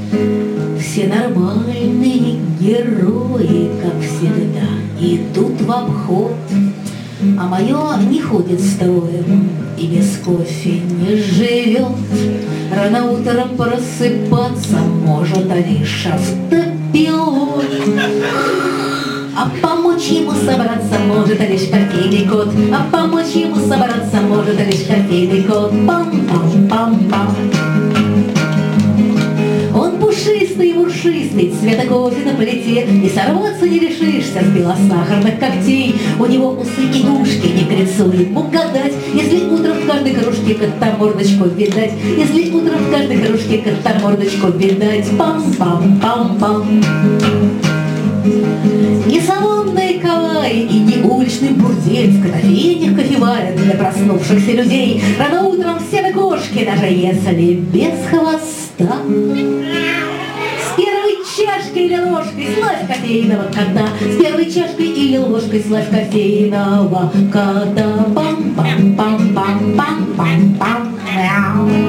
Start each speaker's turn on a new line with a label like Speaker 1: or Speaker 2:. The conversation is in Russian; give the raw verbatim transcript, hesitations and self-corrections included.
Speaker 1: Все нормальные герои, как всегда, идут в обход, а мое не ходит строем и без кофе не живет. Рано утром просыпаться может лишь автопилот, а помочь ему собраться может лишь кофейный кот, а помочь ему собраться может лишь кофейный кот. Пам-пам-пам-пам. Он пушистый, муршистый, цвета кофе на плите, и сорваться не решишься с белосахарных когтей. У него усы и ушки, не к лицу ему гадать, если утром в каждой кружке кота-мордочку видать, если утром в каждой кружке кота-мордочку видать. Пам-пам-пам-пам. Не салонный кавай и не уличный бурдель, в кофейнях кофеварят для проснувшихся людей. Рано утром все вы кошки, даже если без хвоста. С первой чашкой или ложкой славь кофейного кота, с первой чашкой или ложкой славь кофейного кота. Пам-пам-пам-пам-пам-пам-пам.